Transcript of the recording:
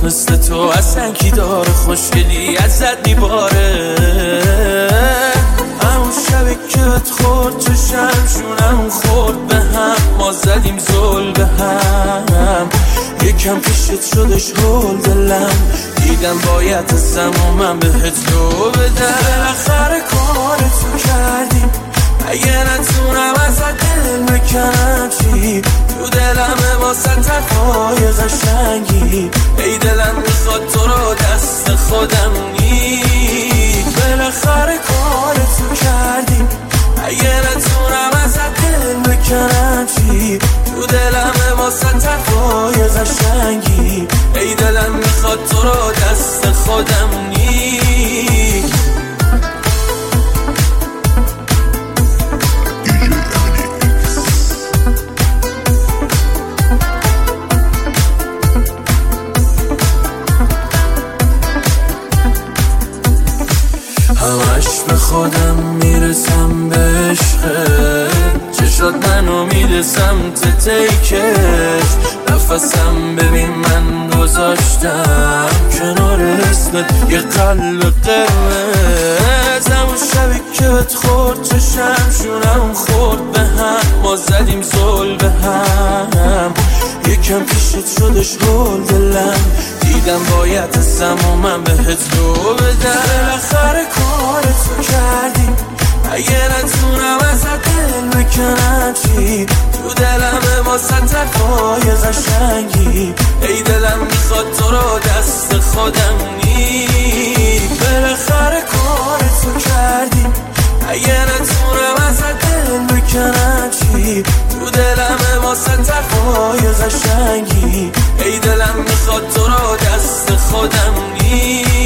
مثل تو اصلا کی داره خوشگلی ازت میباره. همون شبی که بهت خورد چشم شونم خورد به هم، ما زدیم زل به هم، یکم پیشت شدش هول دلم، دیدم باید ازم و من بهت لو بدم. بالاخره کارتو کردیم اگه نتونم ازت دل بکنم چی، تو دلمه واسه تفای قشنگی، ای دلم میخواد تو رو دست خودم نی. بالاخره کارتو کردیم اگه نتونم ازت دل بکنم چی، تو دلمه واسه تفای قشنگی، ای دلم میخواد تو رو دست خودم نی. همش به خودم میرسم به عشقت، چشات منو میده سمت تیکش، نفسم ببین من گذاشتم کنار اسمت یه قلب قرمز. همون شبی که بهت خورد چشم شونم خورد به هم، ما زدیم زل به هم، یکم پیشت شدش هول دلم، دیدم باید ازم و من بهت لو بدم. بالاخره کارتو کردیم اگه نتونم ازت دل بکنم چی، تو دلمه واسه تفای قشنگی، ای دلم میخواد تو رو دست خودم نی. بالاخره کارتو کردیم اگه نتونم ازت دل بکنم چی، تو دلمه واسه تفای قشنگی، ای دلم میخواد تو رو دست خودم نی.